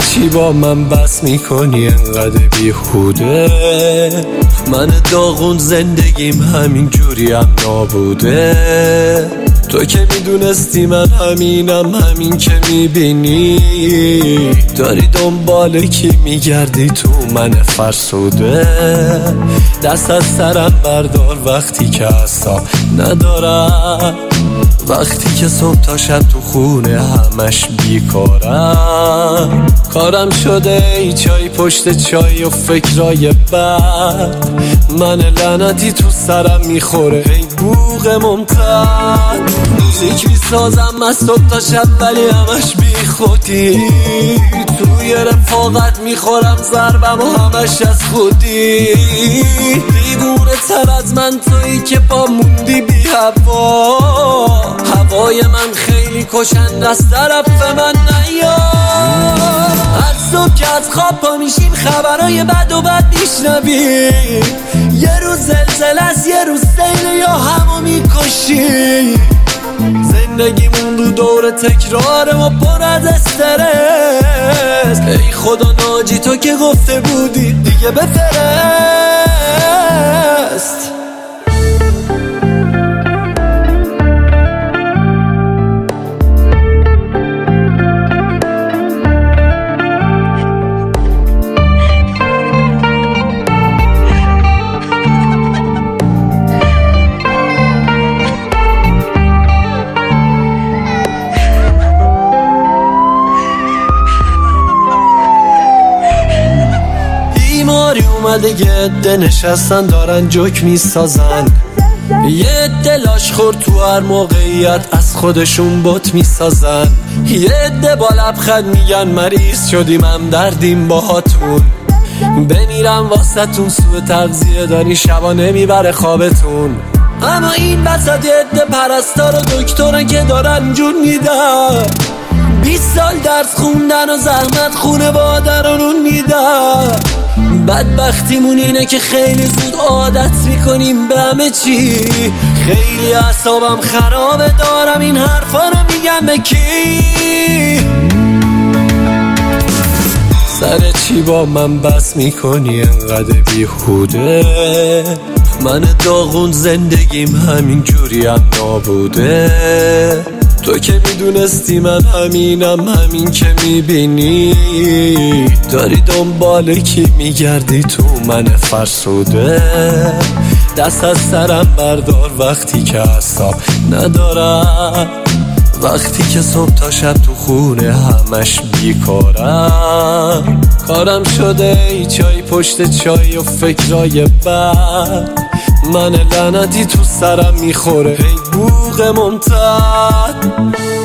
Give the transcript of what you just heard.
چی با من بس میکنی انقدر بیهوده؟ من داغون زندگیم همین جوری هم نابوده. تو که میدونستی من همینم، همین که میبینی داری دنبال کی میگردی تو من فرسوده. دست از سرم بردار وقتی که اصلا ندارم، وقتی که صبح تا شب تو خونه همش بیکارم. کارم شده ای چای پشت چای و فکرای بد، من لعنتی تو سرم میخوره ای بوق ممتد. موزیک میسازم از صبح تا شب ولی همش بی خودی، توی رفاقت میخورم ضربم و همش از خودی. دیوونه تر از من تویی که با موندی بی هوا، هوای من خیلی کشنده از طرف من نیا. هر صبح که از خواب پا میشیم خبرای بد و بد میشنویم، یه روز زلزله است یه روز سیل یا همو میکشیم. زندگیمون رو دور تکراره و پر از استرس، ای خدا ناجی تو که گفته بودی دیگه بفرست. اومده یه عده نشستن دارن جوک میسازن، یه عده لاش خورد تو هر موقعیت از خودشون بت میسازن، یه عده با لبخند میگن مریض شدیم هم دردیم باهاتون. بمیرم واسهتون سوء تغذیه داری شبا نمیبره خوابتون. اما این وسط یه عده پرستار و دکترن که دارن جون میدن، 20 سال درس خوندن و زحمت خونه بادرانون میدن. بدبختیمون اینه که خیلی زود عادت میکنیم به همه چی. خیلی اعصابم خرابه دارم این حرفا رو میگم به کی؟ سر چی با من بس میکنی انقدر بیهوده؟ من داغون زندگیم همین جوری هم نابوده. تو که میدونستی من همینم، همین که میبینی داری دنبال کی میگردی تو من فرسوده. دست از سرم بردار وقتی که اصلا ندارم، وقتی که صبح تا شب تو خونه همش بیکارم. کارم شده ای چای پشت چای و فکرای بد، من لعنتی تو سرم میخوره ای بوق ممتد.